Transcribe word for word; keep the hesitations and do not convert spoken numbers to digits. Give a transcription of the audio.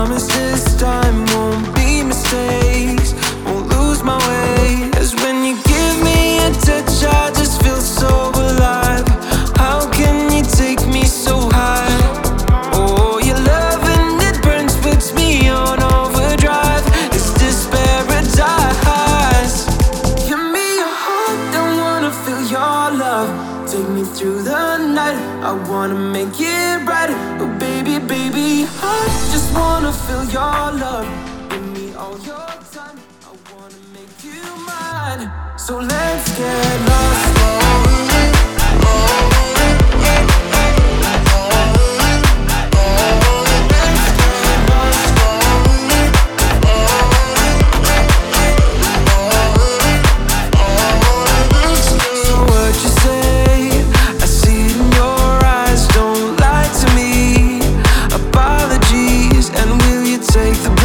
promise this time won't be mistakes, won't lose my way. 'Cause when you give me a touch, I just feel so alive. How can you take me so high? Oh, your love and it burns, puts me on overdrive. Is this paradise? Give me your heart, don't wanna feel your love. Take me through the night, I wanna make it right. Oh baby, baby, I just wanna feel your love. Give me all your time, I wanna make you mine. So let's get lost. Take the